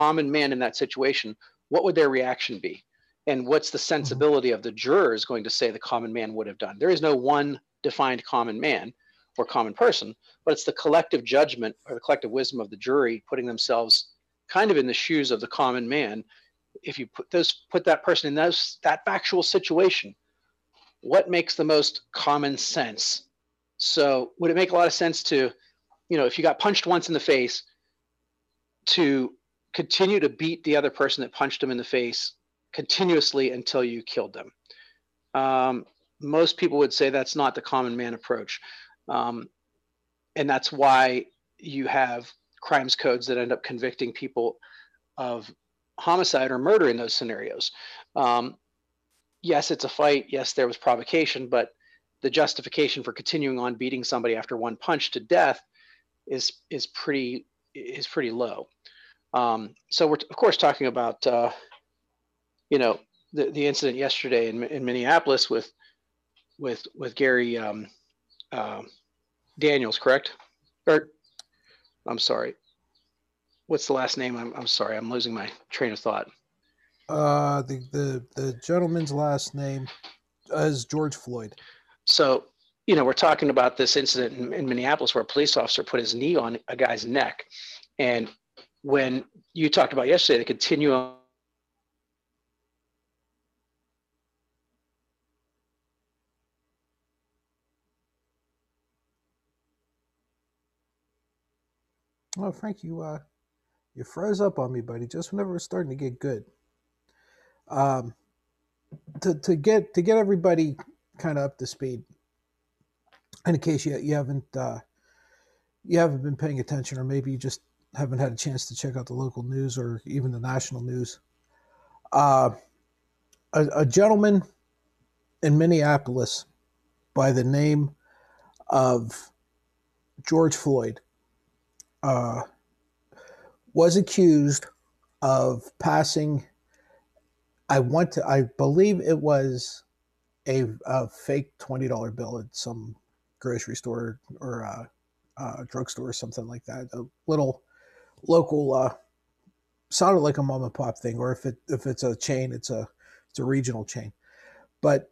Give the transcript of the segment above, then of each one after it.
common man in that situation, what would their reaction be? And what's the sensibility of the jurors going to say the common man would have done? There is no one defined common man or common person, but it's the collective judgment or the collective wisdom of the jury putting themselves kind of in the shoes of the common man. If you put that person in that factual situation, what makes the most common sense? So would it make a lot of sense to, if you got punched once in the face, to continue to beat the other person that punched him in the face continuously until you killed them? Most people would say that's not the common man approach. And that's why you have crimes codes that end up convicting people of homicide or murder in those scenarios. Yes, it's a fight. Yes, there was provocation, but the justification for continuing on beating somebody after one punch to death is pretty low. So we're of course talking about the incident yesterday in Minneapolis with Gary Daniels, correct? Or I'm sorry, what's the last name? I'm sorry, I'm losing my train of thought. The gentleman's last name is George Floyd. So, we're talking about this incident in Minneapolis where a police officer put his knee on a guy's neck. And when you talked about yesterday, the continuum. Oh, Frank, you froze up on me, buddy. Just whenever we're starting to get good. To get everybody kind of up to speed, and in case you haven't been paying attention, or maybe you just haven't had a chance to check out the local news or even the national news, a gentleman in Minneapolis by the name of George Floyd was accused of passing, I believe it was a fake $20 bill at some grocery store or drugstore or something like that. A little local, sounded like a mom and pop thing, or if it's a chain, it's a regional chain. But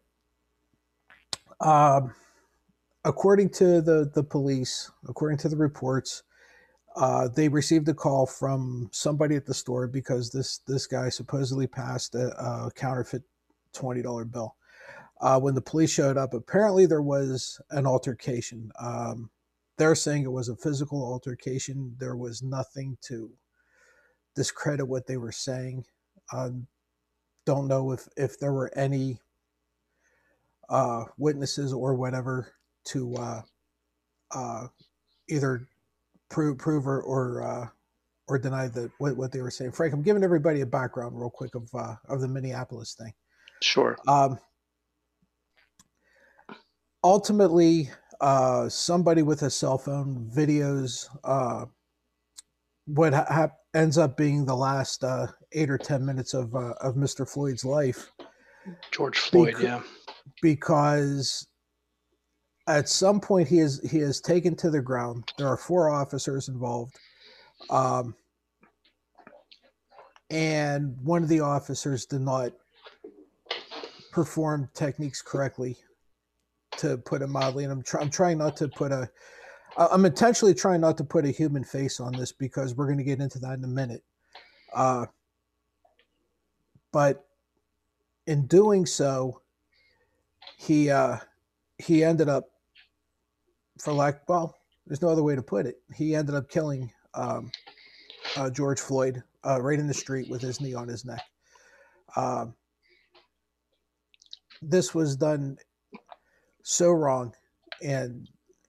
according to the police, according to the reports, they received a call from somebody at the store because this guy supposedly passed a counterfeit $20 bill. When the police showed up, apparently there was an altercation. They're saying it was a physical altercation. There was nothing to discredit what they were saying. Don't know if there were any witnesses or whatever to either prove or deny what they were saying. Frank, I'm giving everybody a background real quick of the Minneapolis thing. Sure. Ultimately, somebody with a cell phone videos what ends up being the last 8 or 10 minutes of Mr. Floyd's life. George Floyd, yeah. Because at some point he is taken to the ground. There are 4 officers involved, and one of the officers did not perform techniques correctly, to put it mildly. And I'm trying not to put I'm intentionally trying not to put a human face on this because we're going to get into that in a minute. But in doing so, he ended up, there's no other way to put it. He ended up killing George Floyd right in the street with his knee on his neck. This was done so wrong, and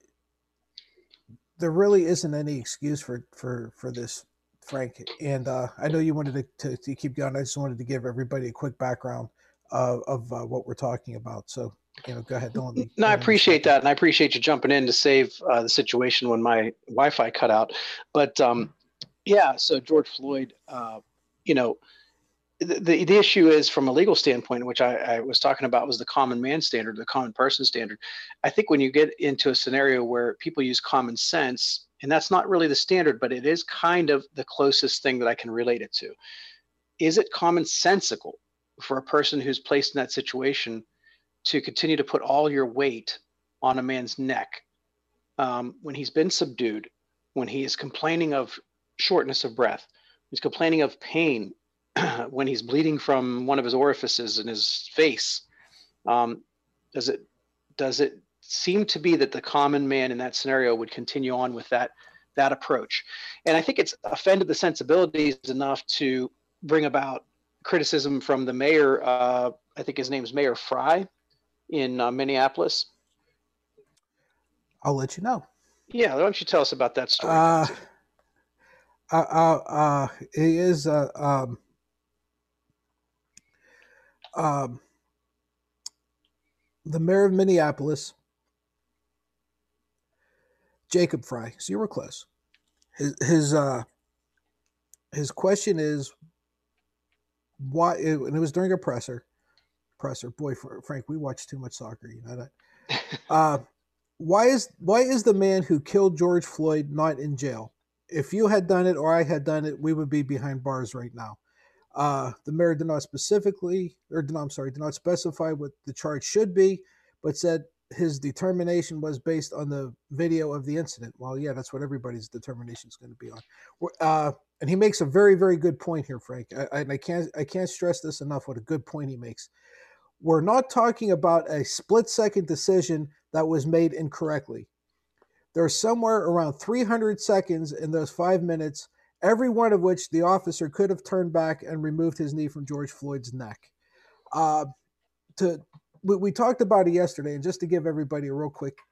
there really isn't any excuse for this, Frank. And I know you wanted to keep going. I just wanted to give everybody a quick background of what we're talking about. So, go ahead. No, I appreciate that, and I appreciate you jumping in to save the situation when my Wi-Fi cut out. But yeah, so George Floyd, the issue is, from a legal standpoint, which I was talking about, was the common man standard, the common person standard. I think when you get into a scenario where people use common sense and that's not really the standard, but it is kind of the closest thing that I can relate it to. Is it commonsensical for a person who's placed in that situation to continue to put all your weight on a man's neck when he's been subdued, when he is complaining of shortness of breath, he's complaining of pain, when he's bleeding from one of his orifices in his face? Does it seem to be that the common man in that scenario would continue on with that approach? And I think it's offended the sensibilities enough to bring about criticism from the mayor. I think his name's Mayor Fry in Minneapolis. I'll let you know. Yeah, why don't you tell us about that story? It is the mayor of Minneapolis, Jacob Fry. So you were close. His question is why, and it was during a presser. Boy, Frank, we watch too much soccer. You know that. Why is the man who killed George Floyd not in jail? If you had done it or I had done it, we would be behind bars right now. The mayor did not specify what the charge should be, but said his determination was based on the video of the incident. Well, yeah, that's what everybody's determination is going to be on. And he makes a very, very good point here, Frank. I can't stress this enough. What a good point he makes. We're not talking about a split-second decision that was made incorrectly. There's somewhere around 300 seconds in those 5 minutes, every one of which the officer could have turned back and removed his knee from George Floyd's neck. We talked about it yesterday, and just to give everybody a real quick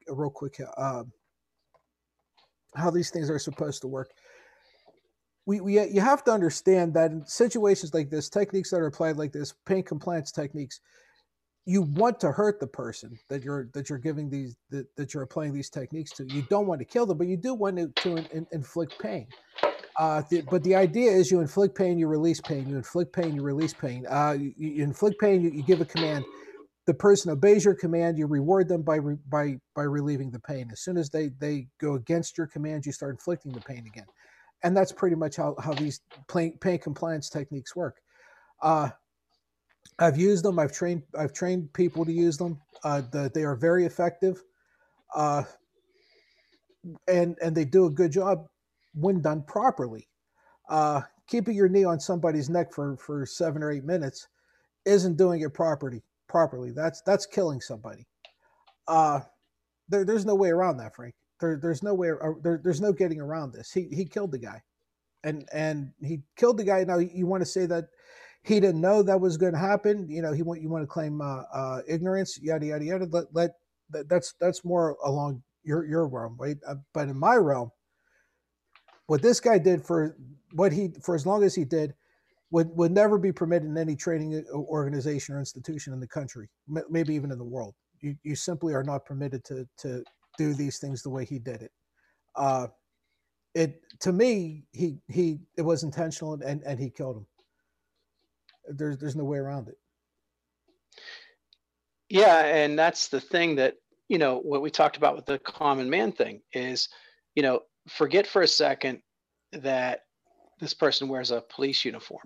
how these things are supposed to work. You have to understand that in situations like this, techniques that are applied like this, pain compliance techniques, you want to hurt the person that you're giving these that you're applying these techniques to. You don't want to kill them, but you do want to inflict pain. But the idea is you inflict pain, you release pain. You inflict pain, you release pain. You inflict pain, you give a command. The person obeys your command. You reward them by relieving the pain. As soon as they go against your command, you start inflicting the pain again. And that's pretty much how these pain compliance techniques work. I've used them. I've trained people to use them. They are very effective, and they do a good job when done properly. Keeping your knee on somebody's neck for 7 or 8 minutes isn't doing it properly. That's killing somebody. There's no way around that, Frank. There's no way. There's no getting around this. He killed the guy, and he killed the guy. Now you want to say that he didn't know that was going to happen. You know, you want to claim ignorance, yada yada yada. That's more along your realm, right? But in my realm, what this guy did for as long as he did would never be permitted in any training organization or institution in the country, maybe even in the world. You simply are not permitted to do these things the way he did it. To me, it was intentional, and he killed him. There's no way around it. Yeah, and that's the thing that, what we talked about with the common man thing is, forget for a second that this person wears a police uniform,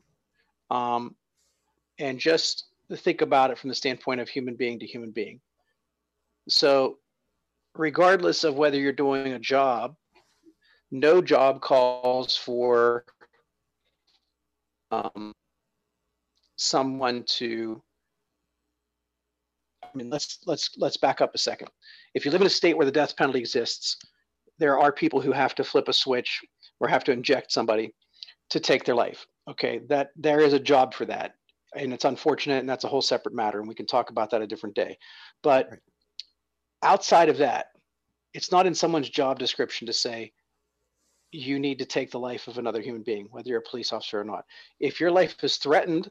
and just think about it from the standpoint of human being to human being. So regardless of whether you're doing a job, no job calls for someone to, let's back up a second. If you live in a state where the death penalty exists, there are people who have to flip a switch or have to inject somebody to take their life. Okay, that there is a job for that, and it's unfortunate, and that's a whole separate matter, and we can talk about that a different day. But right. Outside of that, it's not in someone's job description to say you need to take the life of another human being, whether you're a police officer or not. If your life is threatened,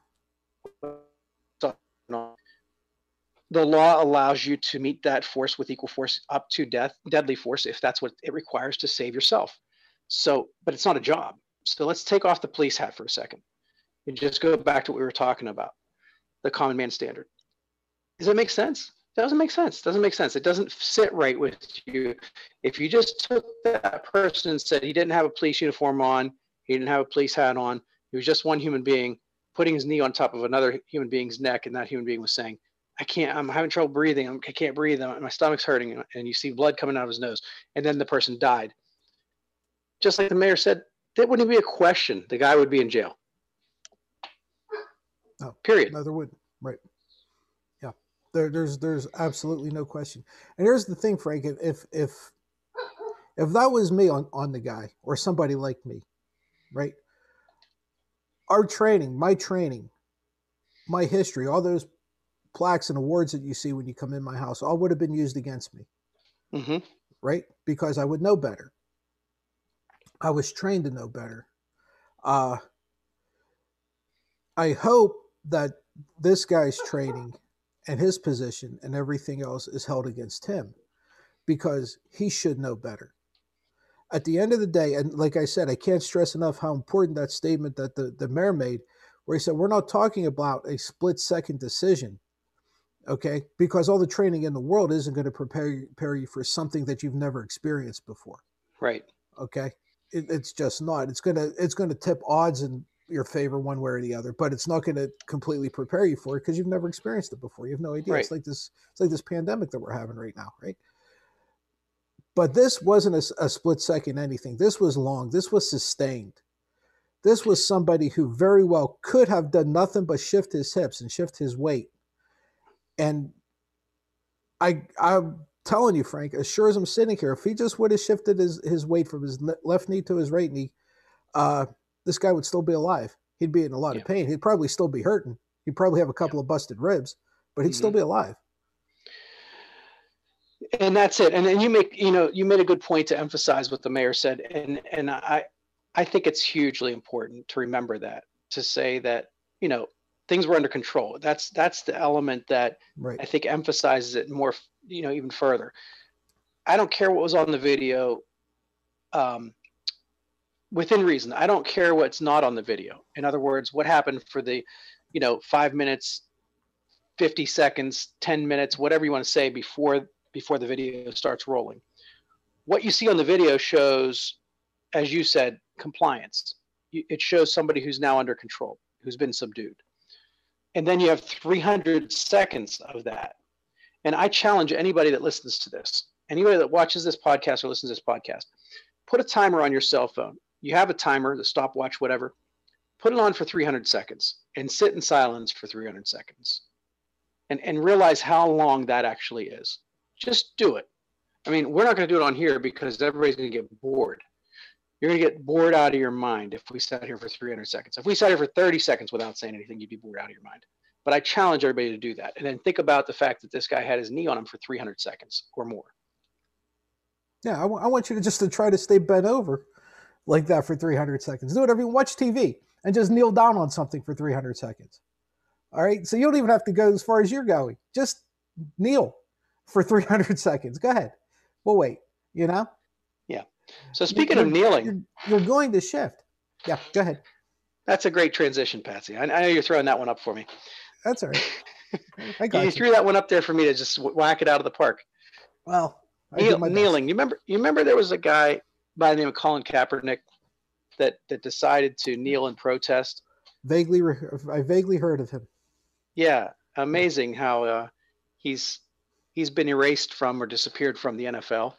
the law allows you to meet that force with equal force up to deadly force, if that's what it requires to save yourself. So, but it's not a job. So let's take off the police hat for a second and just go back to what we were talking about, the common man standard. Does that make sense? Doesn't make sense. Doesn't make sense. It doesn't sit right with you. If you just took that person and said he didn't have a police uniform on, he didn't have a police hat on, he was just one human being putting his knee on top of another human being's neck, and that human being was saying, I'm having trouble breathing. I can't breathe. My stomach's hurting. And you see blood coming out of his nose. And then the person died. Just like the mayor said, that wouldn't be a question. The guy would be in jail. No, period. No, there wouldn't. Right. Yeah. There's absolutely no question. And here's the thing, Frank. If that was me on the guy, or somebody like me, right? Our training, my history, all those plaques and awards that you see when you come in my house, all would have been used against me. Mm-hmm. Right? Because I would know better. I was trained to know better. I hope that this guy's training and his position and everything else is held against him, because he should know better. At the end of the day, and like I said, I can't stress enough how important that statement that the mayor made, where he said, we're not talking about a split-second decision, okay? Because all the training in the world isn't going to prepare you for something that you've never experienced before. Right. Okay? It's just not. It's gonna tip odds in your favor one way or the other, but it's not going to completely prepare you for it because you've never experienced it before. You have no idea. Right. It's like this pandemic that we're having right now, right? But this wasn't a split second anything. This was long. This was sustained. This was somebody who very well could have done nothing but shift his hips and shift his weight. And I'm telling you, Frank, as sure as I'm sitting here, if he just would have shifted his weight from his left knee to his right knee, this guy would still be alive. He'd be in a lot of pain. He'd probably still be hurting. He'd probably have a couple of busted ribs, but he'd still be alive. And that's it. And then you made a good point to emphasize what the mayor said. And I think it's hugely important to remember that, to say that, things were under control. That's the element that I think emphasizes it more, even further. I don't care what was on the video, within reason. I don't care what's not on the video. In other words, what happened for the, 5 minutes, 50 seconds, 10 minutes, whatever you want to say before the video starts rolling. What you see on the video shows, as you said, compliance. It shows somebody who's now under control, who's been subdued. And then you have 300 seconds of that. And I challenge anybody that listens to this, anybody that watches this podcast or listens to this podcast, put a timer on your cell phone. You have a timer, the stopwatch, whatever. Put it on for 300 seconds and sit in silence for 300 seconds and realize how long that actually is. Just do it. I mean, we're not going to do it on here because everybody's going to get bored. You're going to get bored out of your mind if we sat here for 300 seconds. If we sat here for 30 seconds without saying anything, you'd be bored out of your mind. But I challenge everybody to do that. And then think about the fact that this guy had his knee on him for 300 seconds or more. Yeah, I want you to try to stay bent over like that for 300 seconds. Do whatever you watch TV and just kneel down on something for 300 seconds. All right? So you don't even have to go as far as you're going. Just kneel for 300 seconds. Go ahead. We'll wait, Yeah. So speaking of kneeling. You're going to shift. Yeah, go ahead. That's a great transition, Patsy. I know you're throwing that one up for me. That's all right. I got you threw that one up there for me to just whack it out of the park. Well, kneeling. You remember there was a guy by the name of Colin Kaepernick that decided to kneel and protest? I vaguely heard of him. Yeah, amazing how he's been erased from or disappeared from the NFL.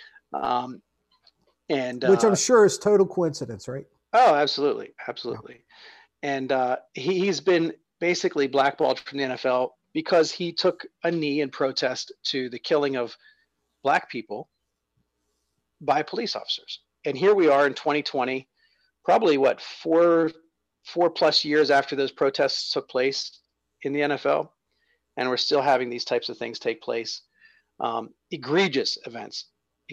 Which I'm sure is total coincidence, right? Oh, absolutely. Yeah. And he's been basically blackballed from the NFL because he took a knee in protest to the killing of Black people by police officers. And here we are in 2020, probably 4+ years after those protests took place in the NFL, and we're still having these types of things take place. Egregious events.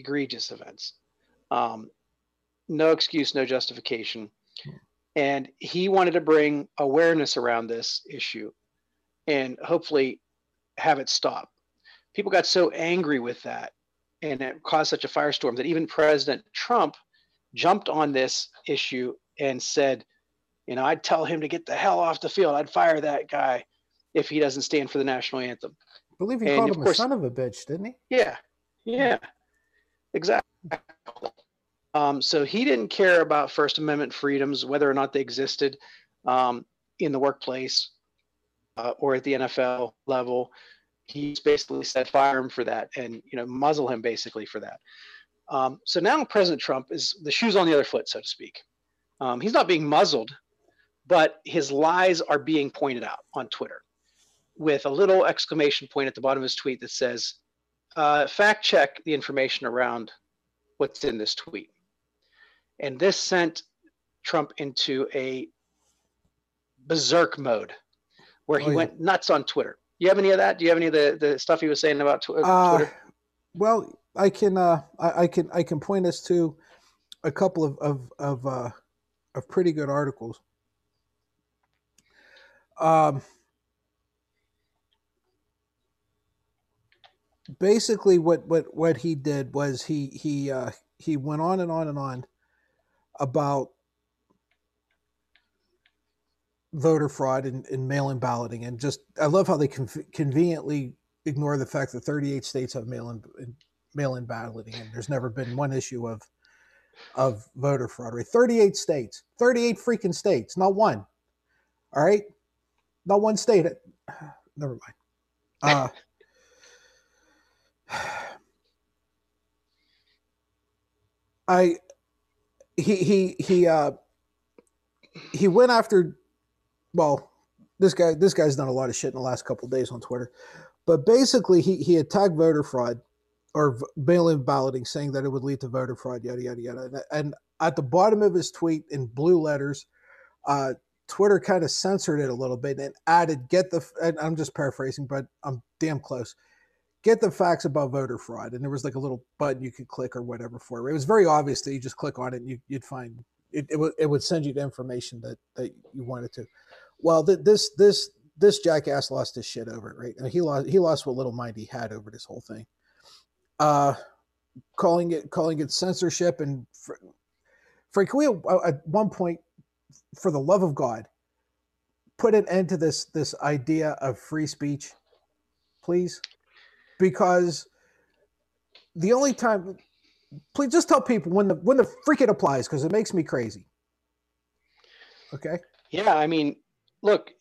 No excuse, no justification. And he wanted to bring awareness around this issue and hopefully have it stop. People got so angry with that and it caused such a firestorm that even President Trump jumped on this issue and said, I'd tell him to get the hell off the field. I'd fire that guy if he doesn't stand for the national anthem. believe he And called of him a course, son of a bitch, didn't he? yeah, yeah, exactly. So he didn't care about First Amendment freedoms, whether or not they existed um, in the workplace or at the NFL level. He basically said fire him for that, and muzzle him basically for that. So now President Trump is the shoe's on the other foot, so to speak. He's not being muzzled, but his lies are being pointed out on Twitter with a little exclamation point at the bottom of his tweet that says, fact check the information around what's in this tweet. And this sent Trump into a berserk mode where he went nuts on Twitter. You have any of that? Do you have any of the stuff he was saying about Twitter? Well, I can point us to a couple of pretty good articles. Basically, what he did was he went on and on and on about voter fraud and mail-in balloting, and just I love how they conveniently ignore the fact that 38 states have mail-in balloting, and there's never been one issue of voter fraud. Right, 38 states, 38 freaking states, not one. All right, not one state. Never mind. He went after. Well, this guy's done a lot of shit in the last couple of days on Twitter, but basically he attacked voter fraud or mail-in balloting, saying that it would lead to voter fraud, yada yada yada. And at the bottom of his tweet in blue letters, Twitter kind of censored it a little bit and added, and I'm just paraphrasing, but I'm damn close. Get the facts about voter fraud. And there was like a little button you could click or whatever for it. It was very obvious that you just click on it and you'd find it would send you the information that you wanted to. Well, this jackass lost his shit over it, right? I mean, he lost what little mind he had over this whole thing. Calling it censorship, and Frank, can we at one point, for the love of God, put an end to this idea of free speech, please? Because the only time, please just tell people when the freak it applies, because it makes me crazy. Okay. Yeah, I mean, look,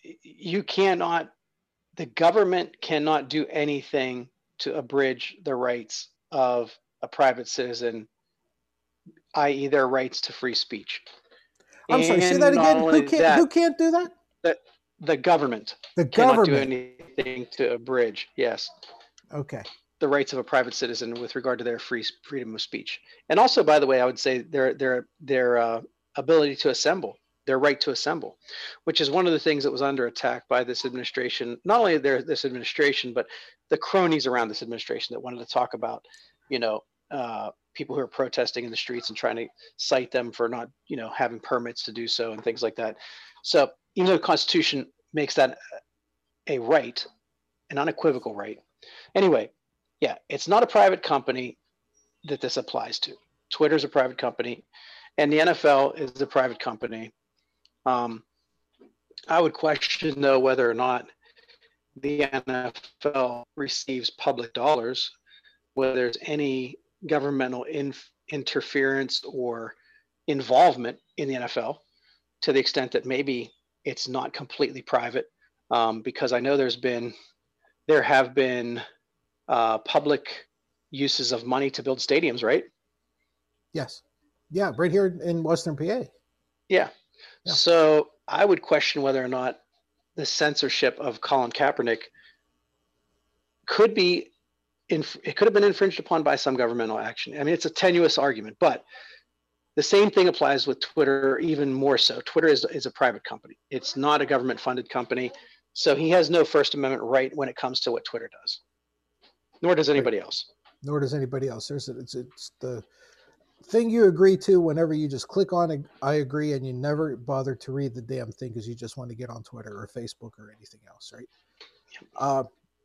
the government cannot do anything to abridge the rights of a private citizen, i.e. their rights to free speech. I'm sorry, say that again. Who can't do that? The government. The government cannot do anything to abridge, yes. Okay. The rights of a private citizen with regard to their freedom of speech. And also, by the way, I would say their ability to assemble, their right to assemble, which is one of the things that was under attack by this administration. Not only this administration, but the cronies around this administration that wanted to talk about, people who are protesting in the streets and trying to cite them for not, having permits to do so and things like that. So even though the Constitution makes that a right, an unequivocal right. Anyway, yeah, it's not a private company that this applies to. Twitter's a private company, and the NFL is a private company. I would question, though, whether or not the NFL receives public dollars, whether there's any governmental interference or involvement in the NFL, to the extent that maybe it's not completely private, because I know there have been public uses of money to build stadiums, right? Yes. Yeah, right here in Western PA. Yeah. So I would question whether or not the censorship of Colin Kaepernick could have been infringed upon by some governmental action. I mean, it's a tenuous argument, but the same thing applies with Twitter, even more so. Twitter is a private company. It's not a government-funded company. So he has no First Amendment right when it comes to what Twitter does. Nor does anybody else. Nor does anybody else. It's the thing you agree to whenever you just click on I agree, and you never bother to read the damn thing because you just want to get on Twitter or Facebook or anything else, right? Yeah.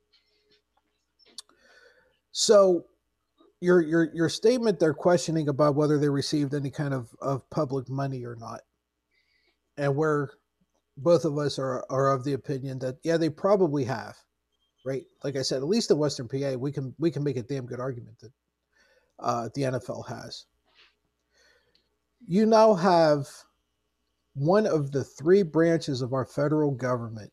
So your statement they're questioning about whether they received any kind of public money or not, and where both of us are of the opinion that, yeah, they probably have. right? Like I said, at least in Western PA, we can make a damn good argument that the NFL has. You now have one of the three branches of our federal government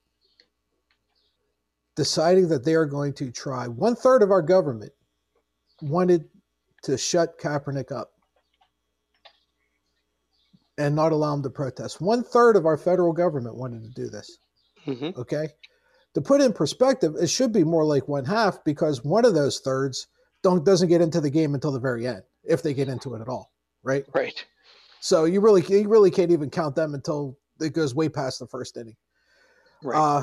deciding that they are going to try. One third of our government wanted to shut Kaepernick up and not allow him to protest. One third of our federal government wanted to do this. Hmm. Okay. To put in perspective, it should be more like one half, because one of those thirds doesn't get into the game until the very end, if they get into it at all, right? Right. So you really can't even count them until it goes way past the first inning. Right.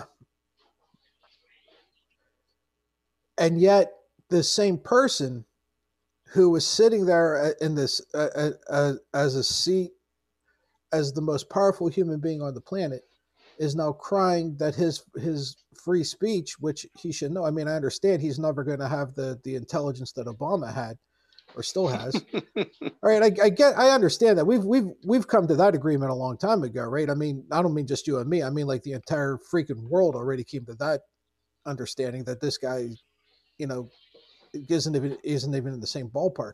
And yet, the same person who was sitting there in this as a seat as the most powerful human being on the planet is now crying that his free speech, which he should know. I mean, I understand he's never going to have the intelligence that Obama had, or still has. All right, I understand that. We've come to that agreement a long time ago, right? I mean, I don't mean just you and me. I mean, like, the entire freaking world already came to that understanding that this guy, you know, isn't even in the same ballpark.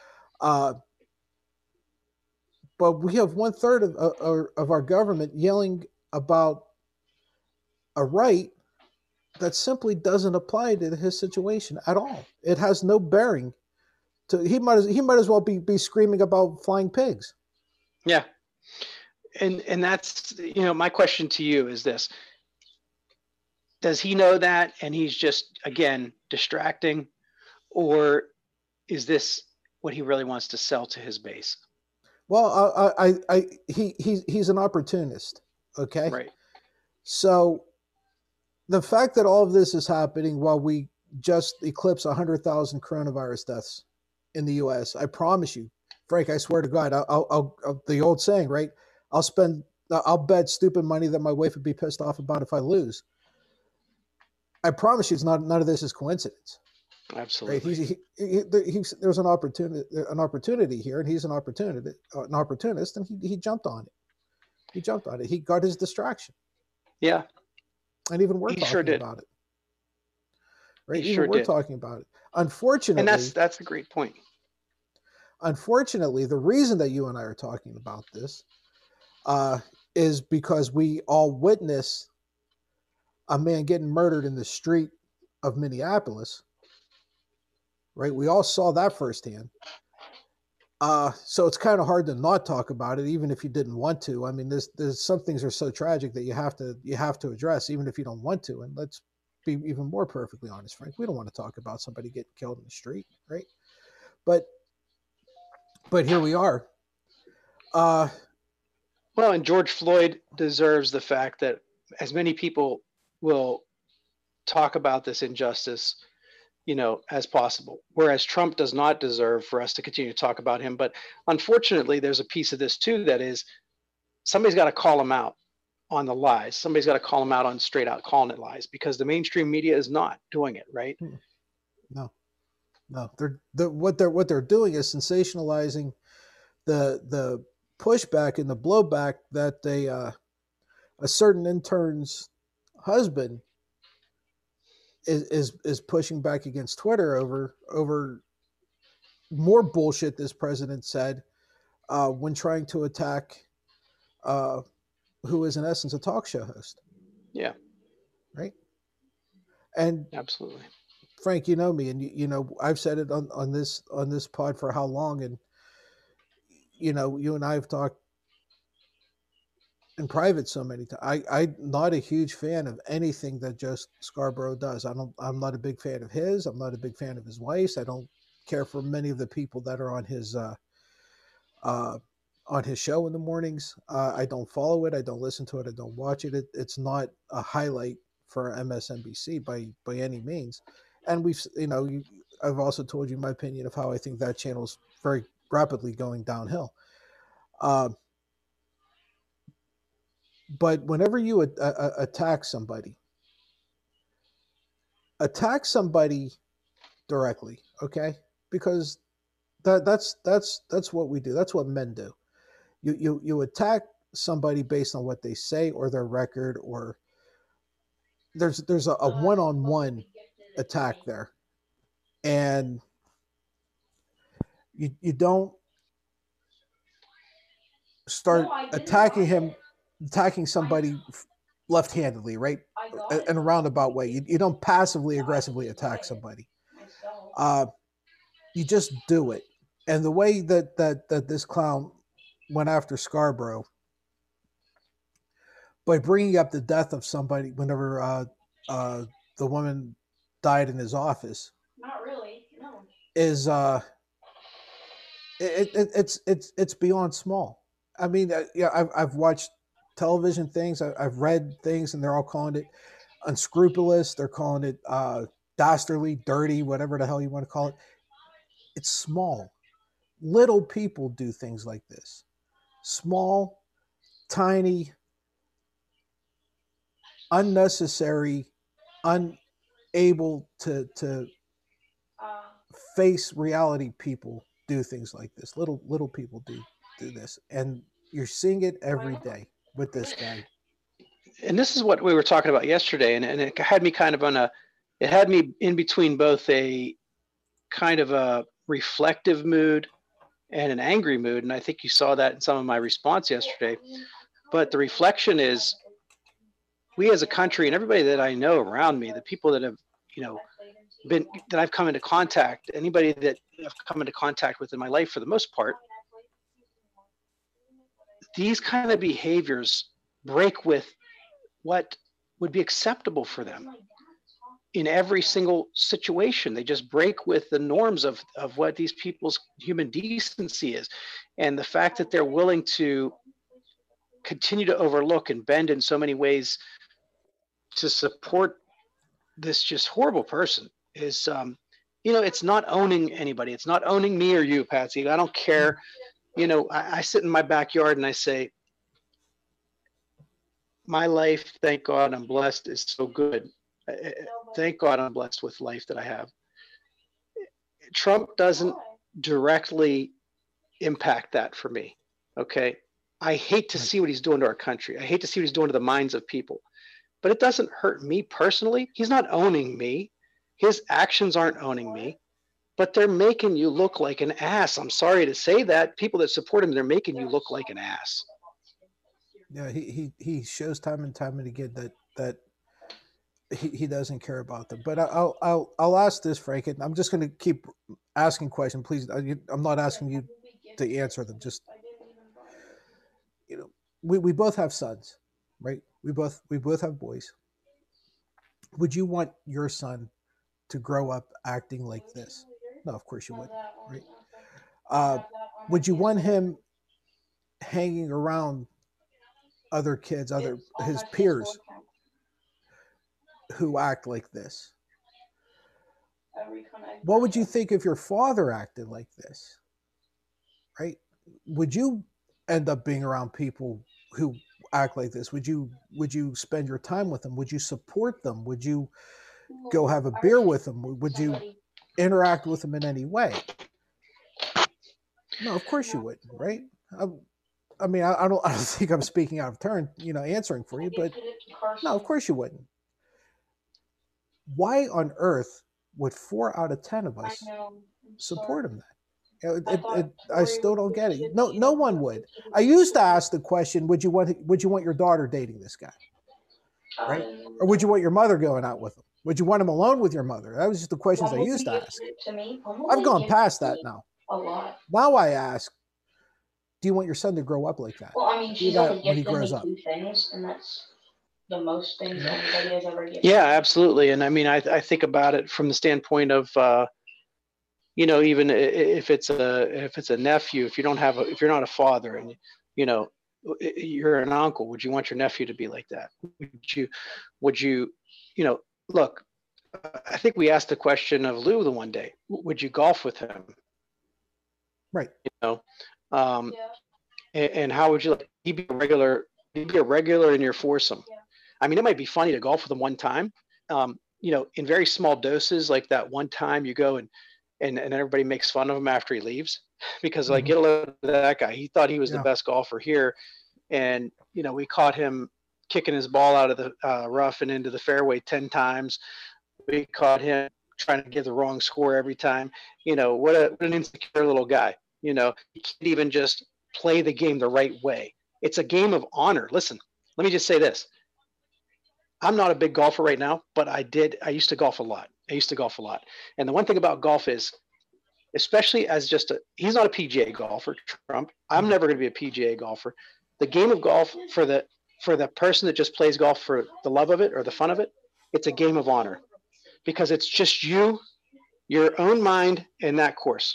But we have one third of our government yelling about a right that simply doesn't apply to his situation at all. It has no bearing. He might as well be screaming about flying pigs. Yeah. And that's, my question to you is this: does he know that and he's just, again, distracting, or is this what he really wants to sell to his base? Well, he's an opportunist. Okay. Right. So the fact that all of this is happening while we just eclipse 100,000 coronavirus deaths in the U.S., I promise you, Frank, I swear to God, I'll the old saying, right? I'll bet stupid money that my wife would be pissed off about if I lose. I promise you, none of this is coincidence. Absolutely. Right? There's an opportunity here, and he's an opportunist, and he jumped on it. He jumped on it. He got his distraction. Yeah. And even we're He talking sure did. about it. Right? He Even sure we're did. talking about it. Unfortunately, and that's a great point. Unfortunately, the reason that you and I are talking about this is because we all witnessed a man getting murdered in the street of Minneapolis. Right? We all saw that firsthand. So it's kind of hard to not talk about it, even if you didn't want to. I mean, there's some things are so tragic that you have to address, even if you don't want to. And let's be even more perfectly honest, Frank. We don't want to talk about somebody getting killed in the street, right? But here we are. Well, and George Floyd deserves the fact that as many people will talk about this injustice, as possible. Whereas Trump does not deserve for us to continue to talk about him. But unfortunately, there's a piece of this too that is, somebody's got to call him out on the lies. Somebody's got to call him out on straight out calling it lies, because the mainstream media is not doing it, right? No. What they're doing is sensationalizing the pushback and the blowback that a certain intern's husband is pushing back against Twitter over more bullshit this president said when trying to attack who is in essence a talk show host. Yeah. Right. And absolutely, Frank, you know me, and I've said it on this pod for how long, and you and I have talked in private so many times. I'm not a huge fan of anything that Joe Scarborough does. I'm not a big fan of his. I'm not a big fan of his wife's. I don't care for many of the people that are on his show in the mornings. I don't follow it. I don't listen to it. I don't watch it. It's not a highlight for MSNBC by any means. And I've also told you my opinion of how I think that channel is very rapidly going downhill. But whenever you attack somebody directly, okay? Because that's what we do. That's what men do. You attack somebody based on what they say or their record, or there's a one-on-one attack there, and you don't start attacking somebody left-handedly, right? In a roundabout way. You don't passively aggressively attack somebody. You just do it. And the way that this clown went after Scarborough, by bringing up the death of somebody whenever the woman died in his office, Not really, no. is it's beyond small. I mean, yeah, I've watched television things, I've read things, and they're all calling it unscrupulous. They're calling it dastardly, dirty, whatever the hell you want to call it. It's small. Little people do things like this. Small, tiny, unnecessary, unable to face reality people do things like this. Little people do this, and you're seeing it every day with this guy. And this is what we were talking about yesterday, and it had me kind of it had me in between both a kind of a reflective mood and an angry mood, and I think you saw that in some of my response yesterday. But the reflection is, we as a country, and everybody that I know around me, the people that have, been, that I've come into contact, anybody that I've come into contact with in my life for the most part, these kind of behaviors break with what would be acceptable for them in every single situation. They just break with the norms of what these people's human decency is. And the fact that they're willing to continue to overlook and bend in so many ways to support this just horrible person is, it's not owning anybody. It's not owning me or you, Patsy. I don't care. I sit in my backyard and I say, my life, thank God I'm blessed, is so good. Thank God I'm blessed with life that I have. Trump doesn't directly impact that for me. Okay. I hate to see what he's doing to our country. I hate to see what he's doing to the minds of people, but it doesn't hurt me personally. He's not owning me. His actions aren't owning me, but they're making you look like an ass. I'm sorry to say that. People that support him, they're making you look like an ass. Yeah, he shows time and time and again that he doesn't care about them. But I'll ask this, Frank, and I'm just going to keep asking questions. Please, I'm not asking you to answer them. Just, we both have sons, right? We both have boys. Would you want your son to grow up acting like this? No, of course you wouldn't, right? Would you want him hanging around other kids, his peers who act like this? What would you think if your father acted like this? Right? Would you end up being around people who act like this? Would you spend your time with them? Would you support them? Would you go have a beer with them? Would you interact with them in any way? No, of course you wouldn't, right? I mean, I don't think I'm speaking out of turn, answering for you, but no, of course you wouldn't. Why on earth would 4 out of 10 of us support him then? I still don't get it. No one would. I used to ask the question, would you want your daughter dating this guy? Right? Or would you want your mother going out with him? Would you want him alone with your mother? That was just the questions I used to ask. I've gone past that now. Now I ask, do you want your son to grow up like that? Well, I mean, she's only gifted me 2 things, and that's the most things anybody has ever given. Yeah, absolutely. And I mean, I think about it from the standpoint of, even if it's a nephew, if you're not a father, and you're an uncle, would you want your nephew to be like that? Would you look, I think we asked the question of Lou the one day, would you golf with him? Right. And how would you like, he'd be a regular in your foursome. Yeah. I mean, it might be funny to golf with him one time, in very small doses, like that one time you go and everybody makes fun of him after he leaves because like, get a load of that guy. He thought he was the best golfer here. And, we caught him kicking his ball out of the rough and into the fairway 10 times we caught him trying to get the wrong score every time. What an insecure little guy. He can't even just play the game the right way. It's a game of honor. Listen, let me just say this. I'm not a big golfer right now, but I used to golf a lot. And the one thing about golf is, especially as he's not a PGA golfer, Trump. I'm never going to be a PGA golfer. The game of golf for the person that just plays golf for the love of it or the fun of it, it's a game of honor, because it's just you, your own mind, and that course.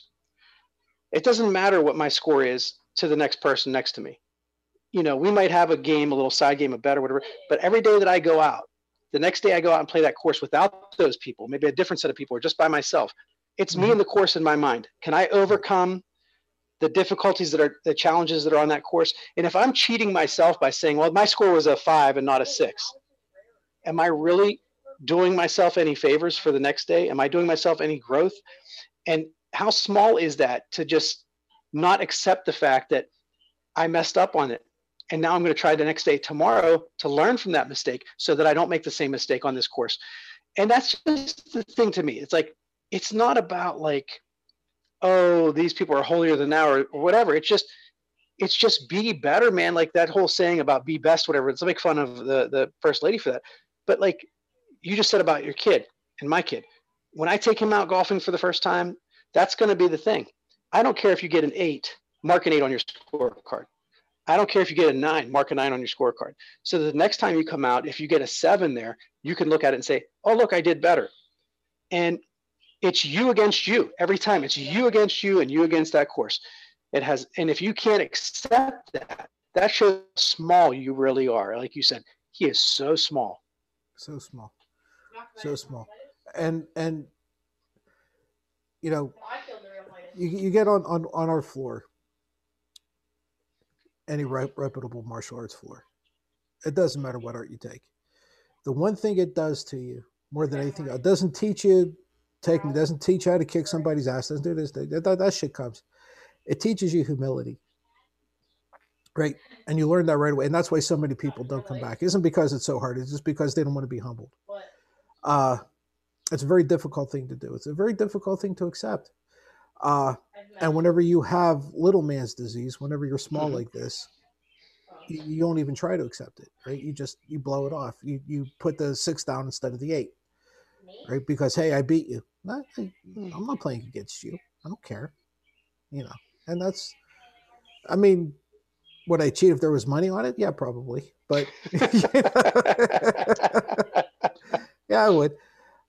It doesn't matter what my score is to the next person next to me. We might have a game, a little side game, a bet or whatever, but every day that I go out, the next day I go out and play that course without those people, maybe a different set of people or just by myself. It's me and the course in my mind. Can I overcome the difficulties the challenges that are on that course? And if I'm cheating myself by saying, well, my score was a 5 and not a 6, am I really doing myself any favors for the next day? Am I doing myself any growth? And how small is that to just not accept the fact that I messed up on it? And now I'm going to try the next day tomorrow to learn from that mistake so that I don't make the same mistake on this course. And that's just the thing to me. It's like, it's not about like, oh, these people are holier than thou or whatever. It's just be better, man. Like that whole saying about be best, whatever. Let's make fun of the first lady for that. But like you just said about your kid and my kid, when I take him out golfing for the first time, that's going to be the thing. I don't care if you get an 8, mark an 8 on your scorecard. I don't care if you get a 9, mark a 9 on your scorecard. So the next time you come out, if you get a 7 there, you can look at it and say, oh, look, I did better. And it's you against you every time. It's you against you and you against that course. And if you can't accept that, that shows how small you really are. Like you said, he is so small. So small. So small. And you get on our floor, any reputable martial arts floor. It doesn't matter what art you take. The one thing it does to you more than anything, it doesn't teach you technique, doesn't teach you how to kick somebody's ass, doesn't do this. That shit comes. It teaches you humility. Right? And you learn that right away. And that's why so many people don't come back. It isn't because it's so hard. It's just because they don't want to be humbled. It's a very difficult thing to do. It's a very difficult thing to accept. And whenever you have little man's disease, whenever you're small like this, you don't even try to accept it, right? You blow it off. You put the 6 down instead of the 8, right? Because, hey, I beat you. I'm not playing against you. I don't care, and that's, I mean, would I cheat if there was money on it? Yeah, probably. But yeah, I would.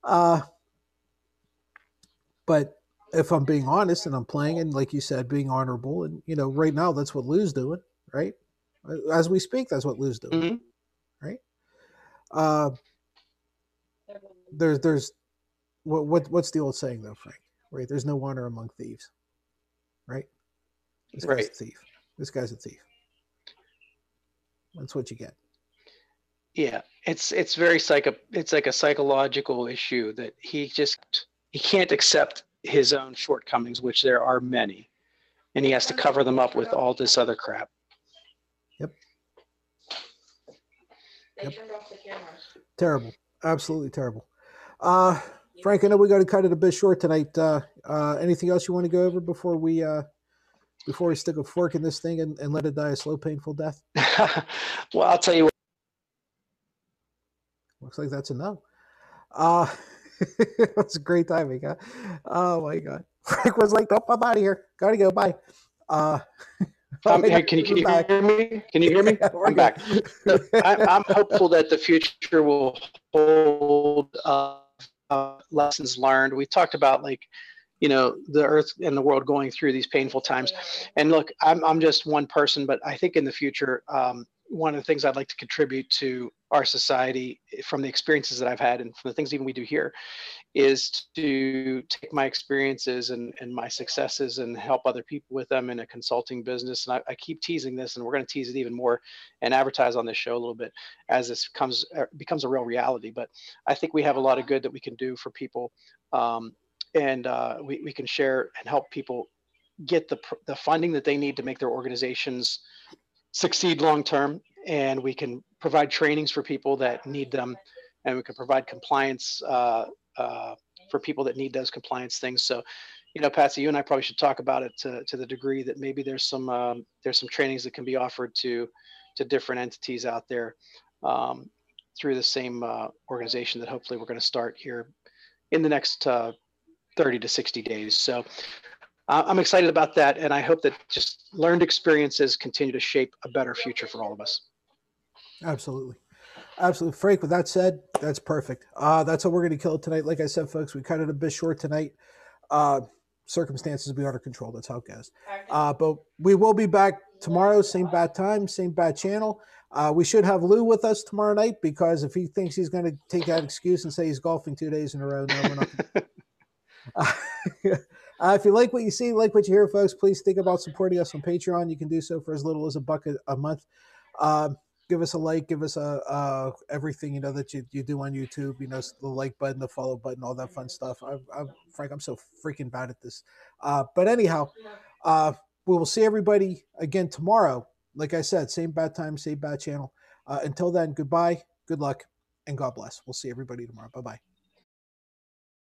But if I'm being honest and I'm playing and, like you said, being honorable, and right now that's what Lou's doing, right? As we speak, that's what Lou's doing, right? There's what's the old saying though, Frank? Right? There's no honor among thieves, right? This guy's a thief. This guy's a thief. That's what you get. Yeah, it's it's like a psychological issue that he can't accept his own shortcomings, which there are many, and he has to cover them up with all this other crap. Yep. Terrible. Absolutely terrible. Frank, I know we got to cut it a bit short tonight. Anything else you want to go over before we stick a fork in this thing and let it die a slow, painful death? Well, I'll tell you what. Looks like that's a no. That's a great timing, huh? Oh my God. Frank was like, "Nope, I'm out of here. Gotta go. Bye." Hey, can you hear me? Can you hear me? Yeah, I'm back. So I'm hopeful that the future will hold lessons learned. We talked about the earth and the world going through these painful times. And look, I'm just one person, but I think in the future, one of the things I'd like to contribute to our society from the experiences that I've had and from the things even we do here is to take my experiences and my successes and help other people with them in a consulting business. And I keep teasing this, and we're going to tease it even more and advertise on this show a little bit as this becomes a real reality. But I think we have a lot of good that we can do for people. And we can share and help people get the funding that they need to make their organizations succeed long term, and we can provide trainings for people that need them, and we can provide compliance for people that need those compliance things. So, Patsy, you and I probably should talk about it to the degree that maybe there's some trainings that can be offered to different entities out there through the same organization that hopefully we're going to start here in the next 30 to 60 days. So I'm excited about that, and I hope that just learned experiences continue to shape a better future for all of us. Absolutely. Absolutely. Frank, with that said, that's perfect. That's how we're going to kill it tonight. Like I said, folks, we cut it a bit short tonight. Circumstances be under control. That's how it goes. But we will be back tomorrow, same bad time, same bad channel. We should have Lou with us tomorrow night, because if he thinks he's going to take that excuse and say he's golfing 2 days in a row, no, we're not. If you like what you see, like what you hear, folks, please think about supporting us on Patreon. You can do so for as little as $1 a month. Give us a like, give us everything, that you do on YouTube, the like button, the follow button, all that fun stuff. Frank, I'm so freaking bad at this. But anyhow, we will see everybody again tomorrow. Like I said, same bad time, same bad channel. Until then, goodbye, good luck, and God bless. We'll see everybody tomorrow. Bye-bye.